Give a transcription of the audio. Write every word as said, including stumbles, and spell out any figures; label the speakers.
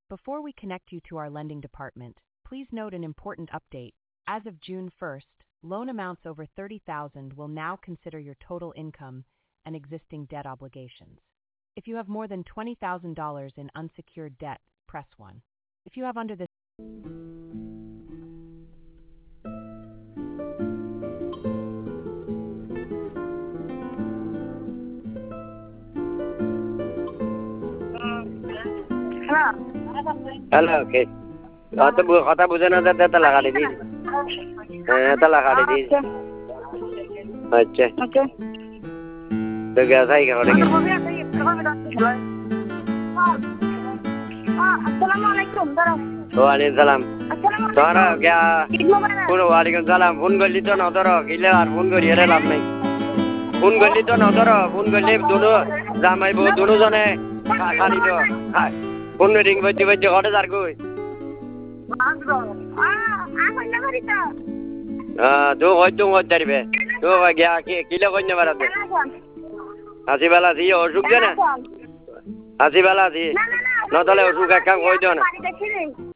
Speaker 1: Before we connect you to our lending department, please note an important update. As of June first, loan amounts over thirty thousand dollars will now consider your total income and existing debt obligations. If you have more than twenty thousand dollars in unsecured debt, press one. If you have under this
Speaker 2: hello কে অত কথা বুঝে না তো তো লাগা দিবি হ্যাঁ তো লাগা দিবি আচ্ছা ওকে তো গ্যাস আই করে
Speaker 3: আসসালামু আলাইকুম দাদা
Speaker 2: ওয়ালাইকুম সালাম তোরা क्या ফোন ওয়ালাইকুম সালাম ফোন করলি তো না ধরো কিলে আর ফোন করি এর লাভ নাই ফোন করলি তো না ধরো ফোন করলে দুনো জামাই বউ দুনো জনে খালি তো ফোন রিং বাজে বাজে কত যার কই হ্যাঁ তো হয়তো হতে পারবে তো গিয়া কিলে কইনে বাড়াতে হাসি বেলা দি অসুখ দে না হাসি বেলা দি না তাহলে অসুখ এক কাম কই দিও না